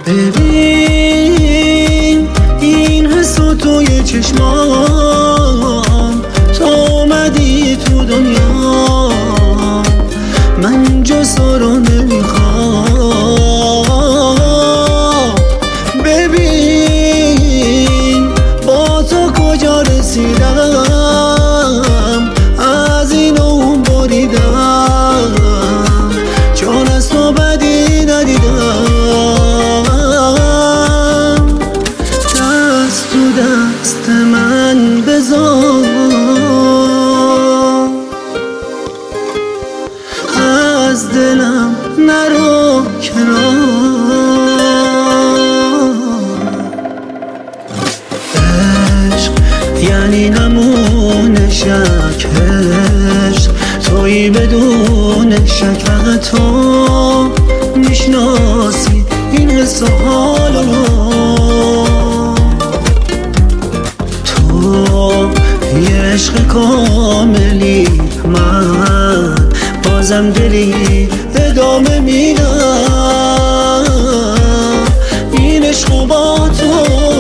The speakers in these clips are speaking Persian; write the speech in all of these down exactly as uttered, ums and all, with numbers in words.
ببین این حسو توی چشمام، تو اومدی تو دنیا، من جز تو رو نمیخوام. ببین با تو کجا رسیدم، از این اون بریدم، چون از تو بدی ندیدم. دست تو دست من بذار، از دلم نرو کنار. عشق یعنی همون شک، عشق تویی بدون شک، فقط تو میشناسی این حس و حال رو. تو یه عشق کاملی، من بازم دلی ادامه میدم این عشق با تو.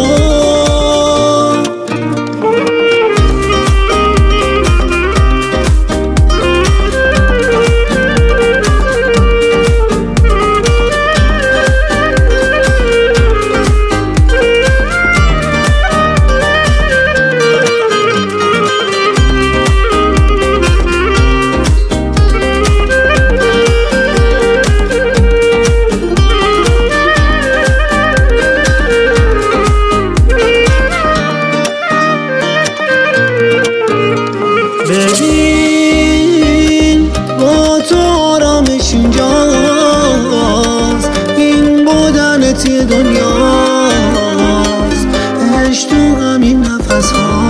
ببین با تو آرامش اینجاست، این بودنت یه دنیاست، عشق تو همین نفس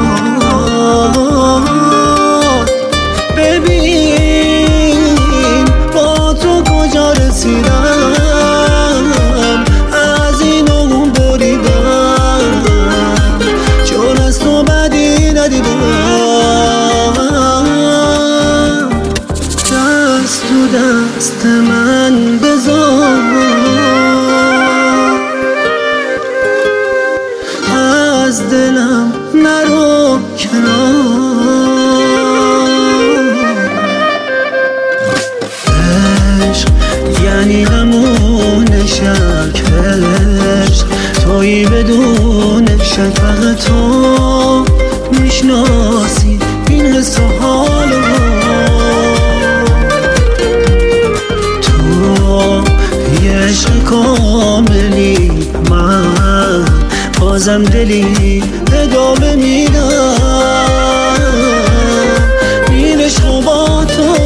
هاست. ببین با تو کجا رسیدم، از این اون بریدم، چون از تو بدی ندیدم. تو دست من بذار، از دلم نرو کنار. عشق یعنی همون شک، عشق تویی بدون شک، فقط تو میشناسی این حس و حال رو. عشق کاملی، من بازم دلی ادامه میدم این عشق با تو.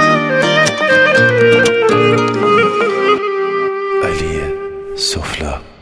سفلا